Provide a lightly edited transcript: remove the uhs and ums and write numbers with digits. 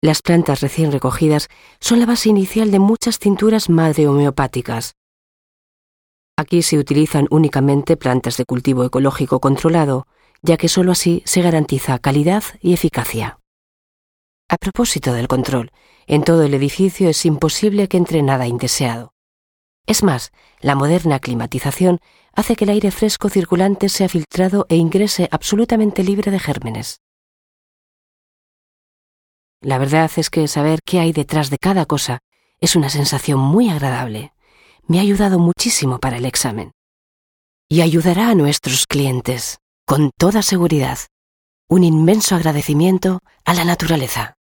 Las plantas recién recogidas son la base inicial de muchas tinturas madre homeopáticas. Aquí se utilizan únicamente plantas de cultivo ecológico controlado, ya que sólo así se garantiza calidad y eficacia. A propósito del control, en todo el edificio es imposible que entre nada indeseado. Es más, la moderna climatización hace que el aire fresco circulante sea filtrado e ingrese absolutamente libre de gérmenes. La verdad es que saber qué hay detrás de cada cosa es una sensación muy agradable. Me ha ayudado muchísimo para el examen. Y ayudará a nuestros clientes, con toda seguridad. Un inmenso agradecimiento a la naturaleza.